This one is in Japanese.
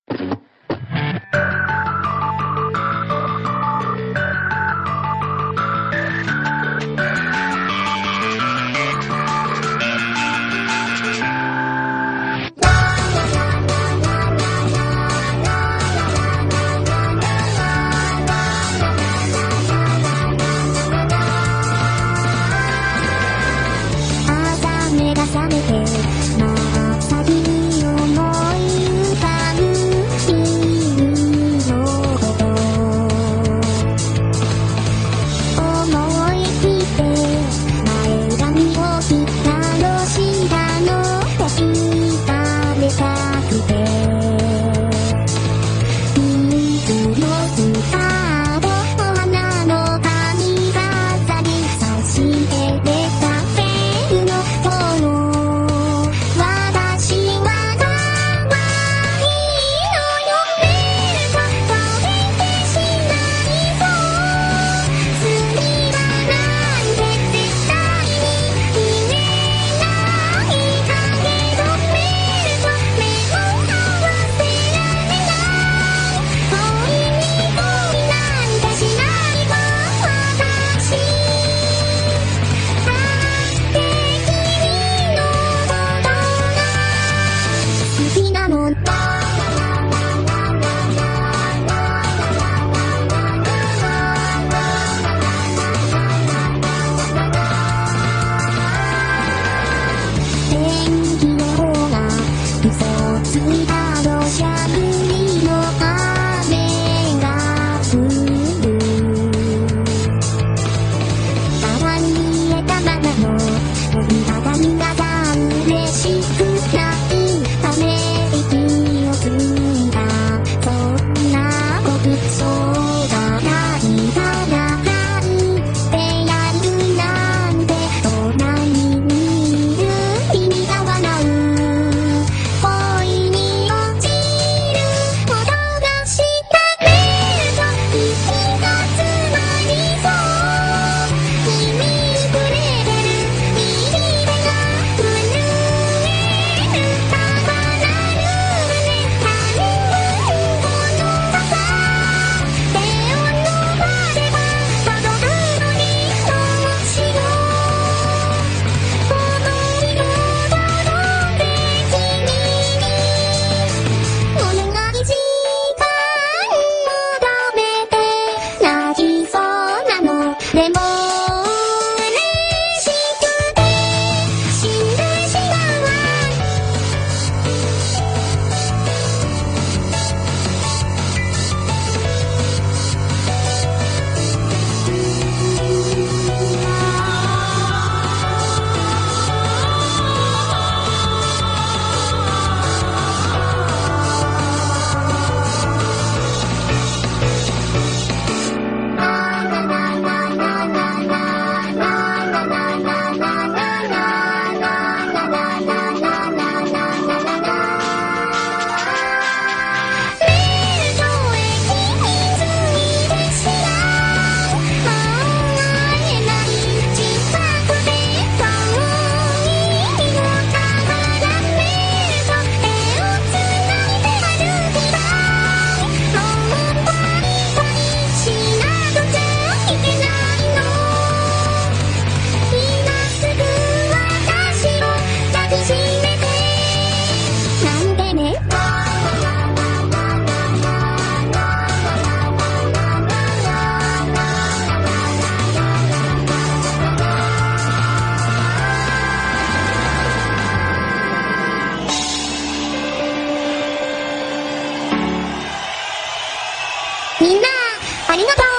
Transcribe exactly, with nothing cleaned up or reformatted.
目が覚めて真っ先に思い浮かぶ君のこと思い切って前髪を切ったのしたの確かめたくてピンクのスカートお花の髪飾り差して出たついた土砂降りの雨が降るただ見えたままの折りたたみが嬉しくないため息をついたそんな僕そうがないからってやるなんて隣にいる君が笑うでもみんなありがとう。